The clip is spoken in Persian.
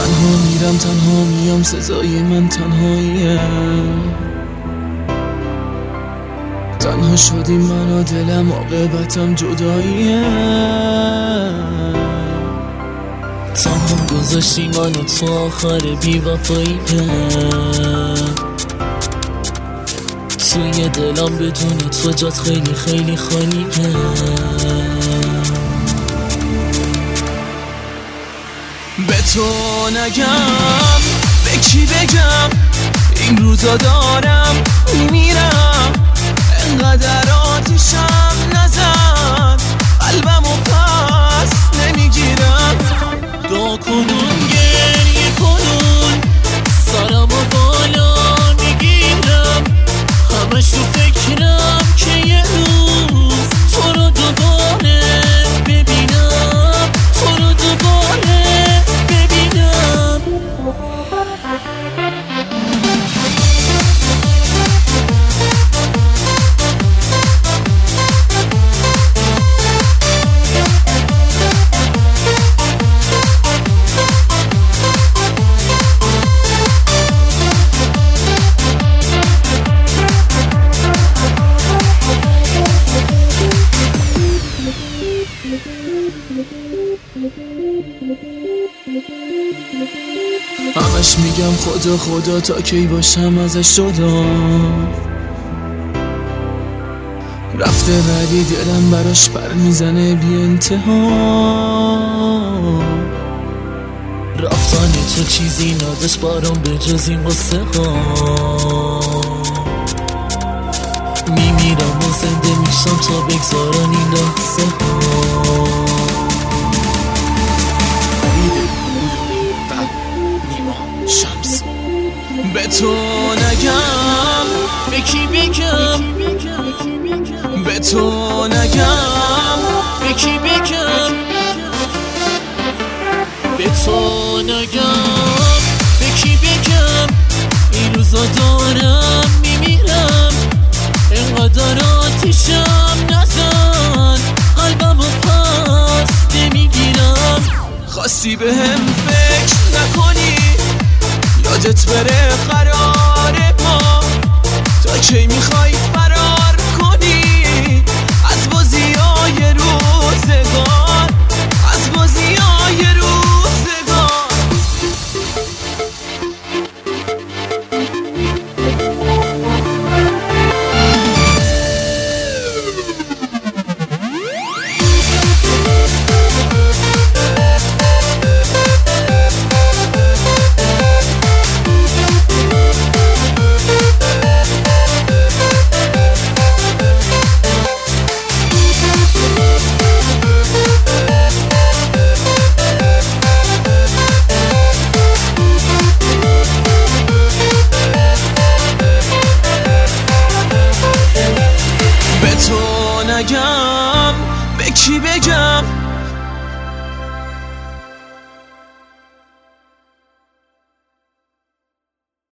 تنها میرم تنها میام، سزای من تنهاییه. تنها شدیم من و دلم، عاقبتم جداییه. تنها گذاشتی منو تو آخر بی‌وفاییه. توی دلم بدون تو جات خیلی خیلی خالیه. به تو نگم به کی بگم، این روزا دارم میمیرم. انقدر آتیشم نزن، قلبمو پس نمیگیرم. دعا کنون گریه کنون، سرمو بالا میگیرم. همش تو فکرم که یه روز تو رو دوباره ببینم، تو رو دوباره ببینم. همش میگم خدا خدا، تا کی باشم ازش جدا. رفته ولی دلم براش پر میزنه بی انتها. رفتن تو چیزی نداشت برام به جز این قصه ها. میمیرم و زنده میشم تا بگذارن این لحظه ها. به تو نگم به کی بگم، به تو نگم به کی بگم، به تو نگم به کی بگم. این روزا دارم میمیرم، انقدر آتیشم نزن، قلبمو پس نمیگیرم. خواستی بهم فکر نکنی، یادت بره قرار ما. تا کی میخوای فرار کنی از بازیای روزگار، از بازیای روزگار. به تو نگم به کی بگم،